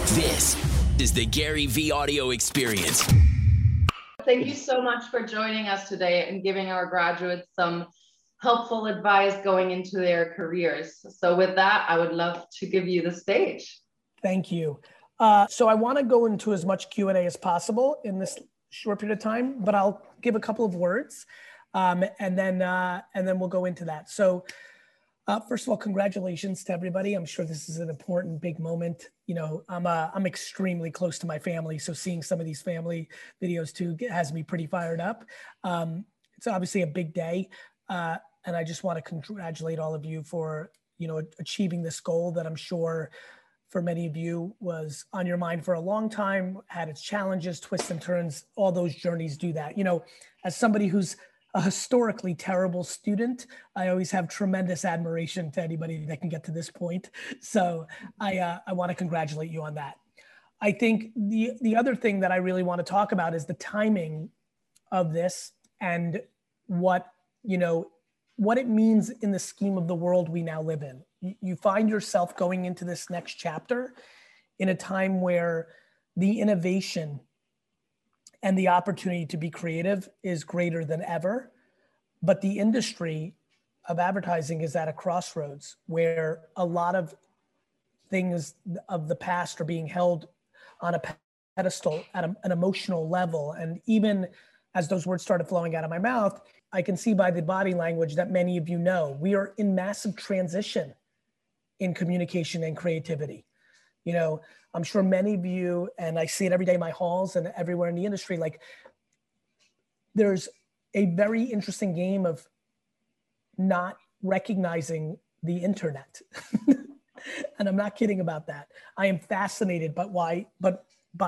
This is the Gary V Audio Experience. Thank you so much for joining us today and giving our graduates some helpful advice going into their careers. So with that, I would love to give you the stage. Thank you. So I want to go into as much Q&A as possible in this short period of time, but I'll give a couple of words and then we'll go into that. So first of all, congratulations to everybody. I'm sure this is an important, big moment. You know, I'm extremely close to my family, so seeing some of these family videos too has me pretty fired up. It's obviously a big day, and I just want to congratulate all of you for, you know, achieving this goal that I'm sure for many of you was on your mind for a long time, had its challenges, twists and turns. All those journeys do that. You know, as somebody who's a historically terrible student, I always have tremendous admiration to anybody that can get to this point. So I want to congratulate you on that. I think the other thing that I really want to talk about is the timing of this and what it means in the scheme of the world we now live in. You find yourself going into this next chapter in a time where the innovation and the opportunity to be creative is greater than ever. But the industry of advertising is at a crossroads where a lot of things of the past are being held on a pedestal at an emotional level. And even as those words started flowing out of my mouth, I can see by the body language that many of you know, we are in massive transition in communication and creativity. You know, I'm sure many of you, and I see it every day in my halls and everywhere in the industry, like there's a very interesting game of not recognizing the internet. And I'm not kidding about that. I am fascinated by why, but,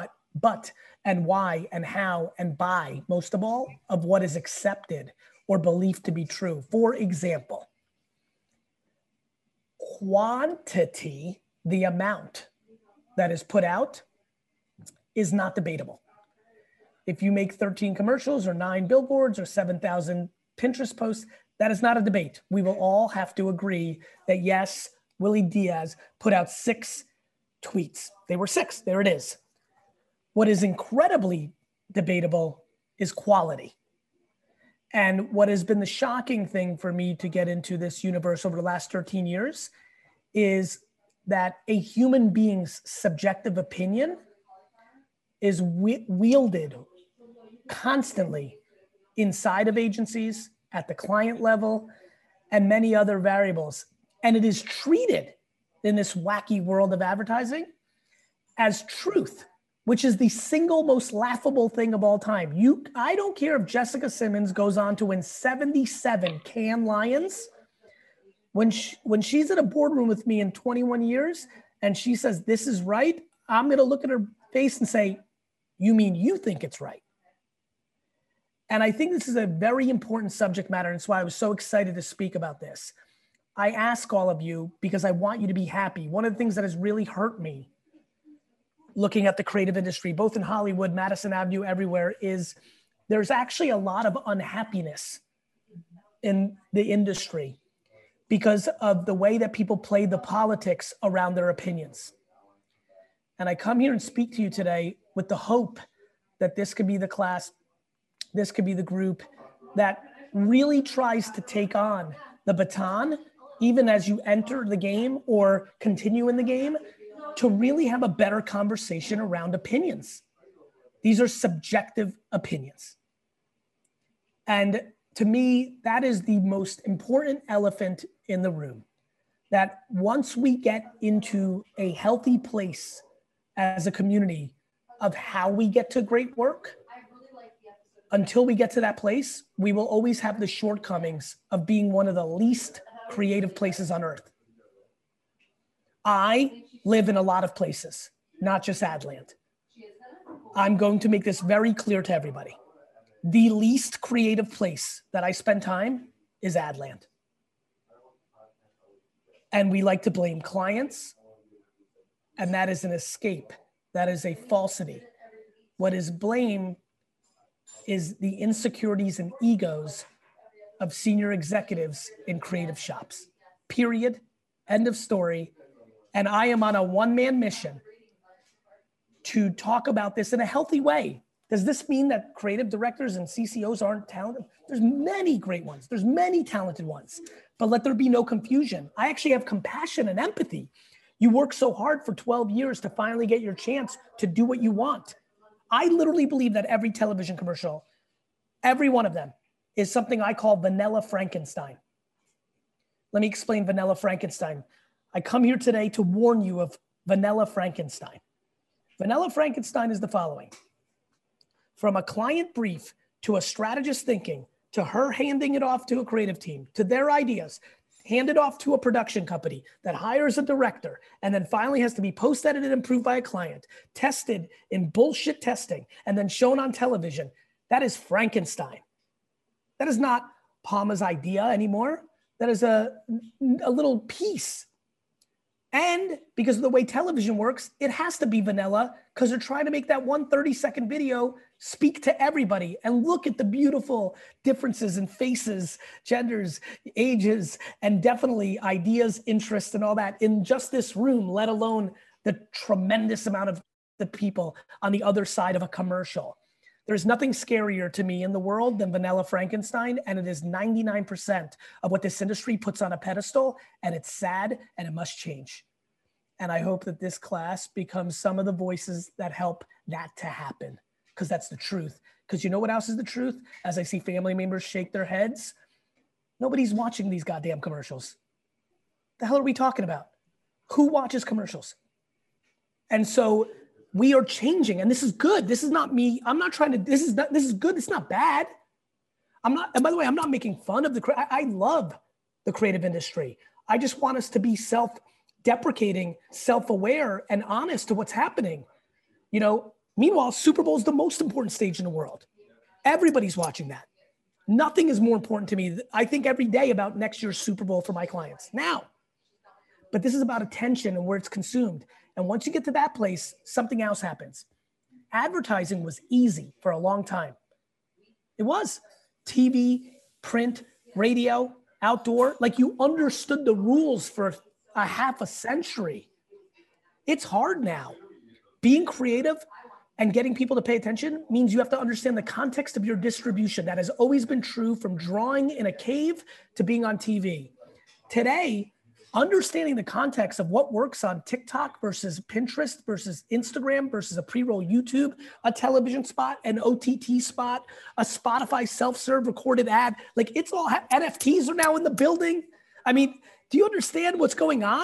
and why, and how, and by, most of all, of what is accepted or believed to be true. For example, quantity, the amount that is put out, is not debatable. If you make 13 commercials or 9 billboards or 7,000 Pinterest posts, that is not a debate. We will all have to agree that yes, Willie Diaz put out 6 tweets. They were 6, there it is. What is incredibly debatable is quality. And what has been the shocking thing for me to get into this universe over the last 13 years is that a human being's subjective opinion is wielded constantly inside of agencies, at the client level, and many other variables. And it is treated in this wacky world of advertising as truth, which is the single most laughable thing of all time. I don't care if Jessica Simmons goes on to win 77 Cannes Lions. When she's in a boardroom with me in 21 years and she says, this is right, I'm going to look at her face and say, you mean you think it's right? And I think this is a very important subject matter. And that's why I was so excited to speak about this. I ask all of you because I want you to be happy. One of the things that has really hurt me looking at the creative industry, both in Hollywood, Madison Avenue, everywhere, is there's actually a lot of unhappiness in the industry because of the way that people play the politics around their opinions. And I come here and speak to you today with the hope that this could be the class, this could be the group that really tries to take on the baton, even as you enter the game or continue in the game, to really have a better conversation around opinions. These are subjective opinions. And to me, that is the most important elephant in the room. That once we get into a healthy place as a community of how we get to great work, until we get to that place, we will always have the shortcomings of being one of the least creative places on earth. I live in a lot of places, not just Adland. I'm going to make this very clear to everybody. The least creative place that I spend time is Adland. And we like to blame clients, and that is an escape. That is a falsity. What is blame is the insecurities and egos of senior executives in creative shops. Period. End of story. And I am on a one-man mission to talk about this in a healthy way. Does this mean that creative directors and CCOs aren't talented? There's many great ones. There's many talented ones, but let there be no confusion. I actually have compassion and empathy. You work so hard for 12 years to finally get your chance to do what you want. I literally believe that every television commercial, every one of them, is something I call vanilla Frankenstein. Let me explain vanilla Frankenstein. I come here today to warn you of vanilla Frankenstein. Vanilla Frankenstein is the following. From a client brief to a strategist thinking, to her handing it off to a creative team, to their ideas, hand it off to a production company that hires a director, and then finally has to be post-edited and approved by a client, tested in bullshit testing, and then shown on television. That is Frankenstein. That is not Palma's idea anymore. That is a little piece. And because of the way television works, it has to be vanilla because they're trying to make that 1 30-second video speak to everybody. And look at the beautiful differences in faces, genders, ages, and definitely ideas, interests, and all that in just this room, let alone the tremendous amount of the people on the other side of a commercial. There's nothing scarier to me in the world than vanilla Frankenstein, and it is 99% of what this industry puts on a pedestal, and it's sad, and it must change. And I hope that this class becomes some of the voices that help that to happen, because that's the truth. Because you know what else is the truth? As I see family members shake their heads, nobody's watching these goddamn commercials. The hell are we talking about? Who watches commercials? And so we are changing, and this is good. This is not me. I'm not trying to, this is good. It's not bad. And by the way, I'm not making fun of I love the creative industry. I just want us to be self-deprecating, self-aware, and honest to what's happening. You know, meanwhile, Super Bowl is the most important stage in the world. Everybody's watching that. Nothing is more important to me. I think every day about next year's Super Bowl for my clients now. But this is about attention and where it's consumed. And once you get to that place, something else happens. Advertising was easy for a long time. It was TV, print, radio, outdoor. Like you understood the rules for a half a century. It's hard now. Being creative and getting people to pay attention means you have to understand the context of your distribution. That has always been true from drawing in a cave to being on TV. Today, understanding the context of what works on TikTok versus Pinterest versus Instagram versus a pre-roll YouTube, a television spot, an OTT spot, a Spotify self-serve recorded ad, like it's all, NFTs are now in the building. I mean, do you understand what's going on?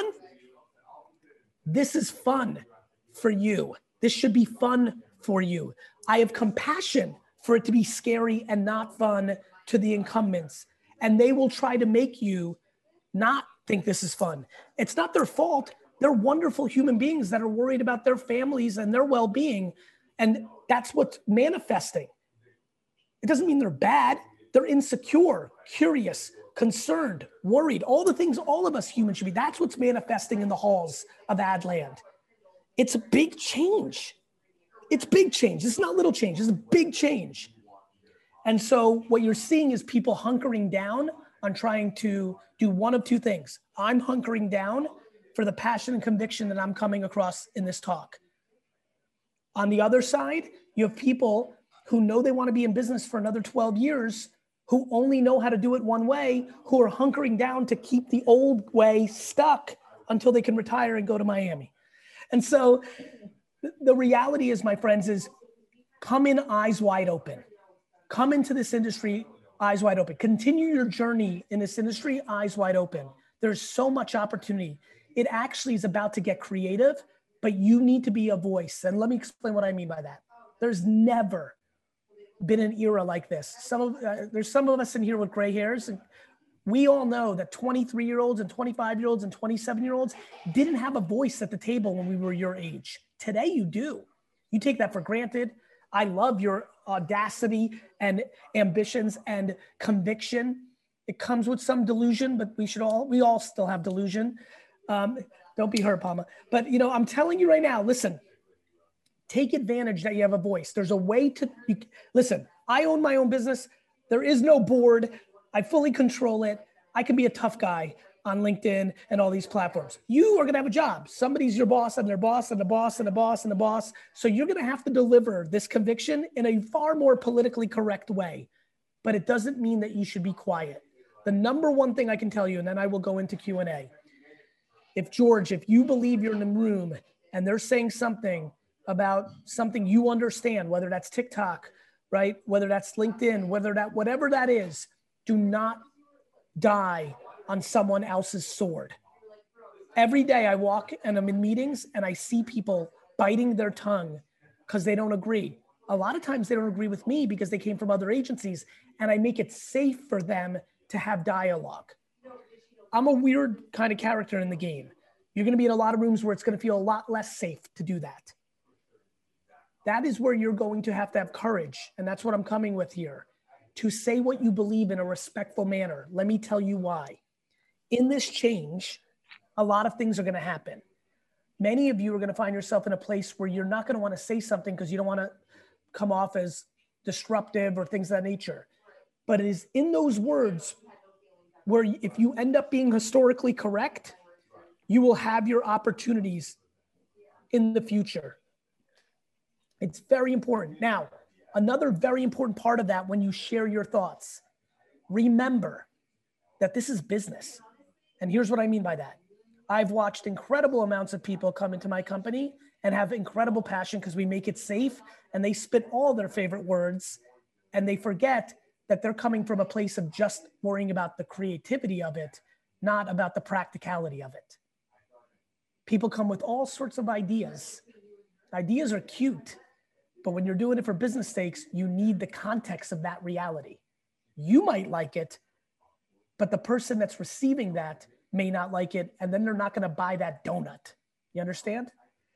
This is fun for you. This should be fun for you. I have compassion for it to be scary and not fun to the incumbents. And they will try to make you not think this is fun. It's not their fault. They're wonderful human beings that are worried about their families and their well-being. And that's what's manifesting. It doesn't mean they're bad. They're insecure, curious, concerned, worried, all the things all of us humans should be. That's what's manifesting in the halls of ad land. It's a big change. It's big change. It's not little change. It's a big change. And so what you're seeing is people hunkering down on trying to do one of two things. I'm hunkering down for the passion and conviction that I'm coming across in this talk. On the other side, you have people who know they want to be in business for another 12 years, who only know how to do it one way, who are hunkering down to keep the old way stuck until they can retire and go to Miami. And so the reality is, my friends, is come in eyes wide open. Come into this industry eyes wide open. Continue your journey in this industry eyes wide open. There's so much opportunity. It actually is about to get creative, but you need to be a voice. And let me explain what I mean by that. There's never been an era like this. There's some of us in here with gray hairs. And we all know that 23-year-olds and 25-year-olds and 27-year-olds didn't have a voice at the table when we were your age. Today you do. You take that for granted. I love your audacity and ambitions and conviction. It comes with some delusion, but we all still have delusion. Don't be hurt, Palma. But I'm telling you right now, listen, take advantage that you have a voice. There's a way to, listen, I own my own business. There is no board. I fully control it. I can be a tough guy. on LinkedIn and all these platforms. You are going to have a job. Somebody's your boss and their boss and the boss and the boss and the boss. So you're going to have to deliver this conviction in a far more politically correct way. But it doesn't mean that you should be quiet. The number one thing I can tell you, and then I will go into Q&A. If you believe you're in the room and they're saying something about something you understand, whether that's TikTok, right? Whether that's LinkedIn, whatever that is, do not die on someone else's sword. Every day I walk and I'm in meetings and I see people biting their tongue because they don't agree. A lot of times they don't agree with me because they came from other agencies, and I make it safe for them to have dialogue. I'm a weird kind of character in the game. You're going to be in a lot of rooms where it's going to feel a lot less safe to do that. That is where you're going to have courage. And that's what I'm coming with here, to say what you believe in a respectful manner. Let me tell you why. In this change, a lot of things are going to happen. Many of you are going to find yourself in a place where you're not going to want to say something because you don't want to come off as disruptive or things of that nature. But it is in those words where if you end up being historically correct, you will have your opportunities in the future. It's very important. Now, another very important part of that when you share your thoughts, remember that this is business. And here's what I mean by that. I've watched incredible amounts of people come into my company and have incredible passion because we make it safe, and they spit all their favorite words, and they forget that they're coming from a place of just worrying about the creativity of it, not about the practicality of it. People come with all sorts of ideas. Ideas are cute, but when you're doing it for business stakes, you need the context of that reality. You might like it, but the person that's receiving that may not like it, and then they're not going to buy that donut. You understand?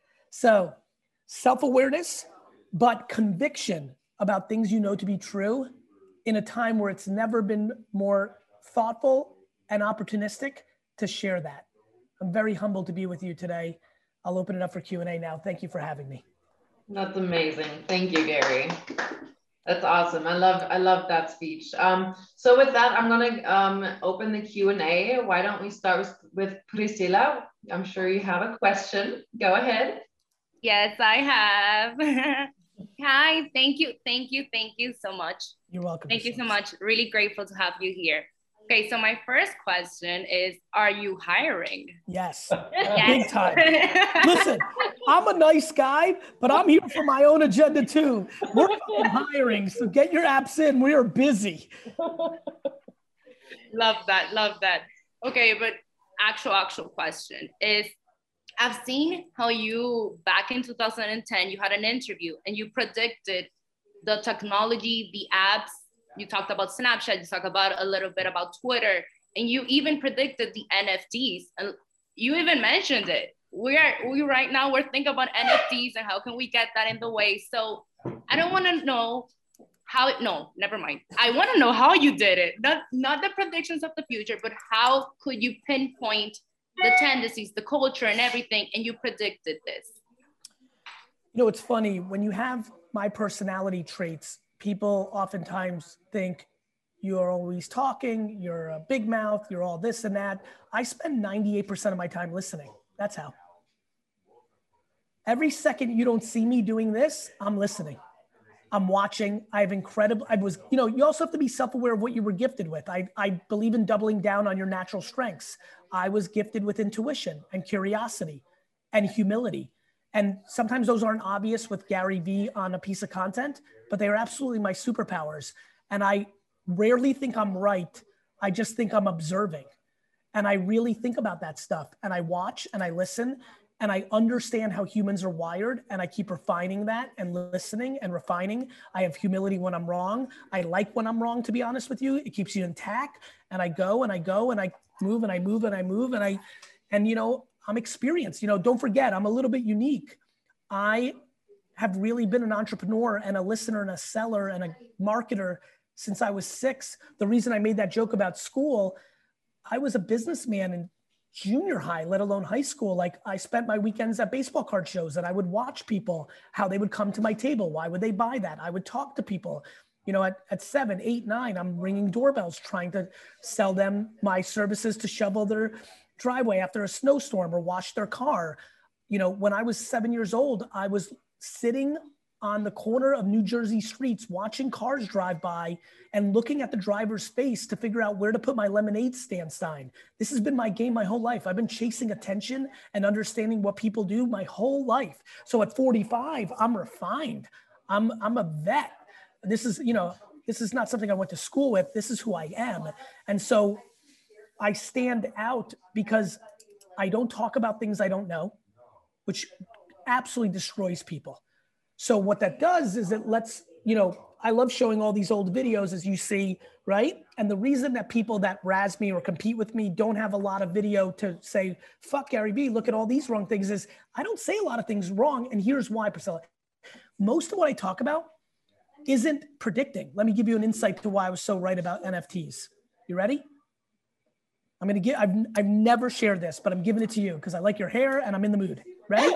So self-awareness, but conviction about things you know to be true in a time where it's never been more thoughtful and opportunistic to share that. I'm very humbled to be with you today. I'll open it up for Q&A now. Thank you for having me. That's amazing. Thank you, Gary. That's awesome. I love that speech. So with that, I'm gonna open the Q&A. Why don't we start with Priscilla? I'm sure you have a question. Go ahead. Yes, I have. Hi, thank you so much. You're welcome. Thank you so much. Really grateful to have you here. Okay, so my first question is, are you hiring? Yes, big time. Listen, I'm a nice guy, but I'm here for my own agenda too. We're hiring, so get your apps in. We are busy. Love that. Okay, but actual question is, I've seen how you, back in 2010, you had an interview and you predicted the technology, the apps. You talked about Snapchat, you talked about a little bit about Twitter, and you even predicted the NFTs. And you even mentioned it. We right now, we're thinking about NFTs and how can we get that in the way. So I don't want to know never mind. I want to know how you did it. Not the predictions of the future, but how could you pinpoint the tendencies, the culture and everything, and you predicted this? You know, it's funny, when you have my personality traits, people oftentimes think you're always talking, you're a big mouth, you're all this and that. I spend 98% of my time listening. That's how. Every second you don't see me doing this, I'm listening. I'm watching. You also have to be self-aware of what you were gifted with. I believe in doubling down on your natural strengths. I was gifted with intuition and curiosity and humility. And sometimes those aren't obvious with Gary Vee on a piece of content, but they are absolutely my superpowers. And I rarely think I'm right. I just think I'm observing. And I really think about that stuff. And I watch and I listen and I understand how humans are wired. And I keep refining that and listening and refining. I have humility when I'm wrong. I like when I'm wrong, to be honest with you. It keeps you intact. And I go and I go and I move and I move and I move and you know, I'm experienced. You know, don't forget, I'm a little bit unique. I have really been an entrepreneur and a listener and a seller and a marketer since I was 6. The reason I made that joke about school, I was a businessman in junior high, let alone high school. Like, I spent my weekends at baseball card shows and I would watch people, how they would come to my table. Why would they buy that? I would talk to people. You know, at 7, 8, 9, I'm ringing doorbells trying to sell them my services to shovel their driveway after a snowstorm or wash their car. You know, when I was 7 years old, I was sitting on the corner of New Jersey streets, watching cars drive by and looking at the driver's face to figure out where to put my lemonade stand sign. This has been my game my whole life. I've been chasing attention and understanding what people do my whole life. So at 45, I'm refined. I'm a vet. This is, you know, this is not something I went to school with. This is who I am. And so I stand out because I don't talk about things I don't know, which absolutely destroys people. So what that does is it lets, you know, I love showing all these old videos, as you see, right? And the reason that people that razz me or compete with me don't have a lot of video to say, fuck Gary Vee, look at all these wrong things, is I don't say a lot of things wrong. And here's why, Priscilla. Most of what I talk about isn't predicting. Let me give you an insight to why I was so right about NFTs. You ready? I'm going to give, I've never shared this, but I'm giving it to you because I like your hair and I'm in the mood. Ready?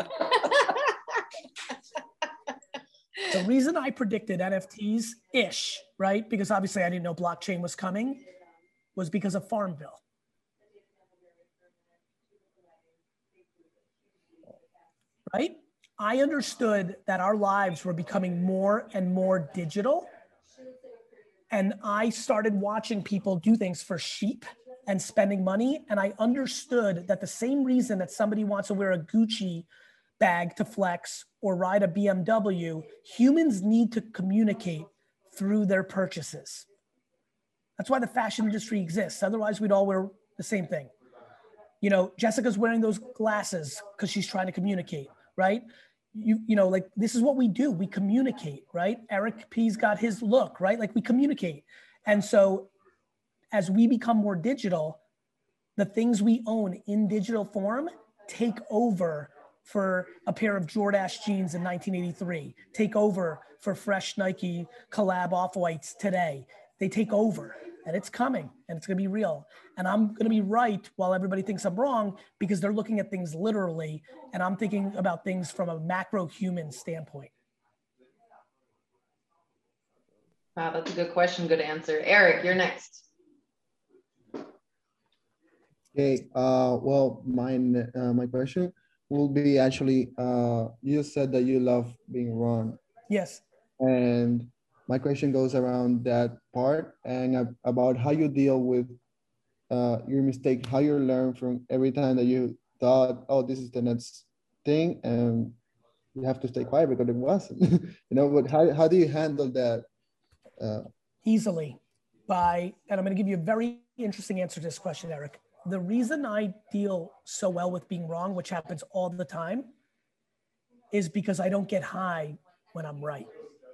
The reason I predicted NFTs-ish, right? Because obviously I didn't know blockchain was coming, was because of Farmville. Right? I understood that our lives were becoming more and more digital. And I started watching people do things for sheep and spending money. And I understood that the same reason that somebody wants to wear a Gucci bag to flex or ride a BMW, humans need to communicate through their purchases. That's why the fashion industry exists. Otherwise, we'd all wear the same thing. You know, Jessica's wearing those glasses because she's trying to communicate, right? You know, like this is what we do. We communicate, right? Eric P's got his look, right? Like we communicate. And so as we become more digital, the things we own in digital form take over for a pair of Jordache jeans in 1983, take over for fresh Nike collab Off-Whites today. They take over and it's coming and it's gonna be real. And I'm gonna be right while everybody thinks I'm wrong because they're looking at things literally and I'm thinking about things from a macro human standpoint. Wow, that's a good question, good answer. Eric, you're next. Okay, well, my question will be actually, you said that you love being wrong. Yes. And my question goes around that part and about how you deal with your mistake, how you learn from every time that you thought, oh, this is the next thing, and you have to stay quiet because it wasn't. You know, but how do you handle that? Easily and I'm going to give you a very interesting answer to this question, Eric. The reason I deal so well with being wrong, which happens all the time, is because I don't get high when I'm right.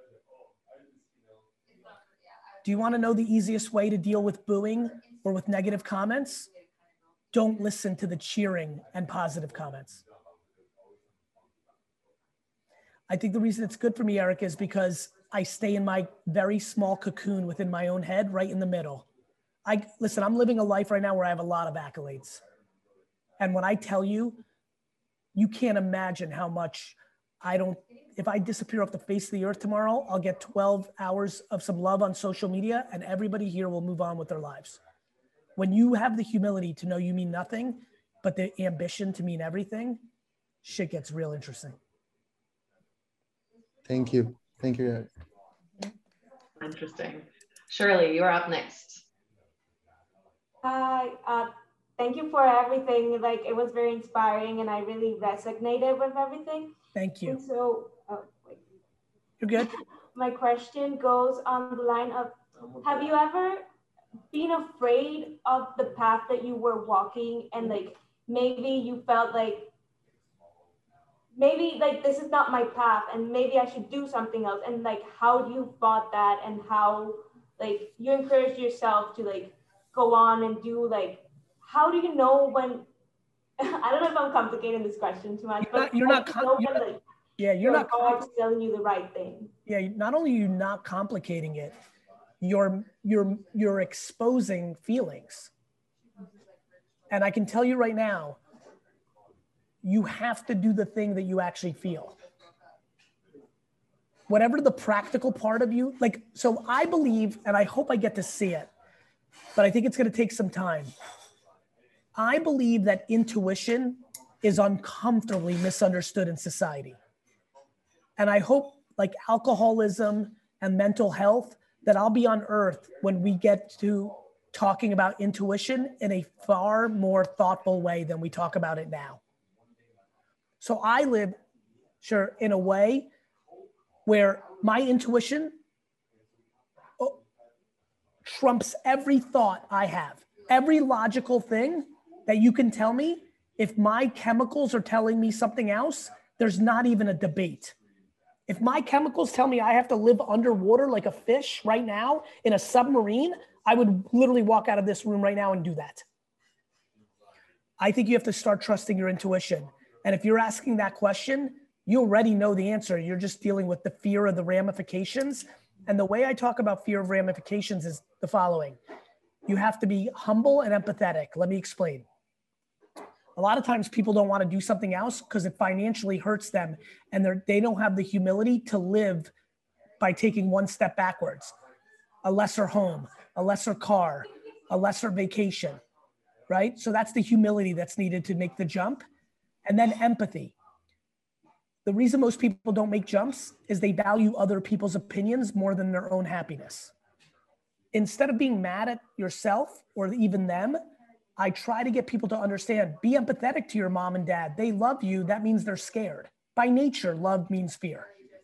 Do you want to know the easiest way to deal with booing or with negative comments? Don't listen to the cheering and positive comments. I think the reason it's good for me, Eric, is because I stay in my very small cocoon within my own head, right in the middle. Listen, I'm living a life right now where I have a lot of accolades. And when I tell you, you can't imagine how much if I disappear off the face of the earth tomorrow, I'll get 12 hours of some love on social media and everybody here will move on with their lives. When you have the humility to know you mean nothing, but the ambition to mean everything, shit gets real interesting. Thank you. Thank you, Eric. Interesting. Shirley, you're up next. Hi, thank you for everything. Like, it was very inspiring and I really resonated with everything. Thank you. And so, wait. You're good. My question goes on the line of, have you ever been afraid of the path that you were walking and like, maybe you felt like, maybe like this is not my path and maybe I should do something else, and like how do you fought that and how like you encourage yourself to like go on and do, like how do you know when I don't know if I'm complicating this question too much, but you're not God's telling you the right thing. Yeah, not only are you not complicating it, you're exposing feelings. And I can tell you right now, you have to do the thing that you actually feel. whatever the practical part of you, like, so I believe, and I hope I get to see it, but I think it's going to take some time. I believe that intuition is uncomfortably misunderstood in society. And I hope, like alcoholism and mental health, that I'll be on earth when we get to talking about intuition in a far more thoughtful way than we talk about it now. So I live, sure, in a way where my intuition trumps every thought I have. Every logical thing that you can tell me, if my chemicals are telling me something else, there's not even a debate. If my chemicals tell me I have to live underwater like a fish right now in a submarine, I would literally walk out of this room right now and do that. I think you have to start trusting your intuition. And if you're asking that question, you already know the answer. You're just dealing with the fear of the ramifications. And the way I talk about fear of ramifications is the following. You have to be humble and empathetic. Let me explain. A lot of times people don't want to do something else because it financially hurts them, and they don't have the humility to live by taking one step backwards. A lesser home, a lesser car, a lesser vacation, right? So that's the humility that's needed to make the jump. And then empathy. The reason most people don't make jumps is they value other people's opinions more than their own happiness. Instead of being mad at yourself or even them, I try to get people to understand, be empathetic to your mom and dad. They love you. That means they're scared. By nature, love means fear.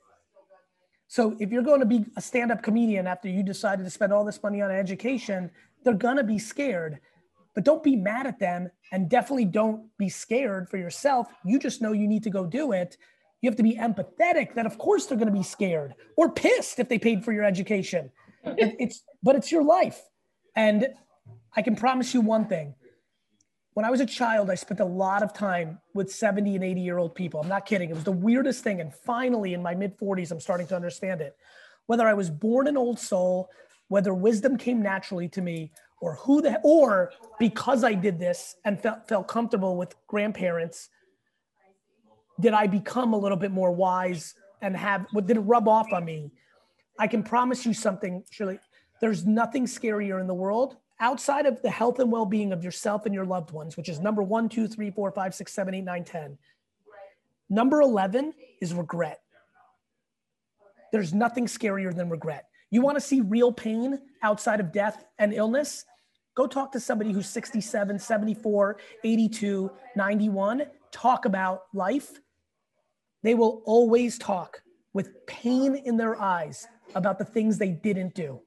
So if you're going to be a stand-up comedian after you decided to spend all this money on education, they're going to be scared. But don't be mad at them, and definitely don't be scared for yourself. You just know you need to go do it. You have to be empathetic that of course they're going to be scared or pissed if they paid for your education. But it's your life. And I can promise you one thing. When I was a child, I spent a lot of time with 70 and 80-year-old people. I'm not kidding. It was the weirdest thing. And finally, in my mid-40s, I'm starting to understand it. Whether I was born an old soul, whether wisdom came naturally to me, or because I did this and felt comfortable with grandparents, did I become a little bit more wise and did it rub off on me? I can promise you something, Shirley. There's nothing scarier in the world outside of the health and well-being of yourself and your loved ones, which is number 1, 2, 3, 4, 5, 6, 7, 8, 9, 10. Number 11 is regret. There's nothing scarier than regret. You want to see real pain outside of death and illness? Go talk to somebody who's 67, 74, 82, 91. Talk about life. They will always talk with pain in their eyes about the things they didn't do.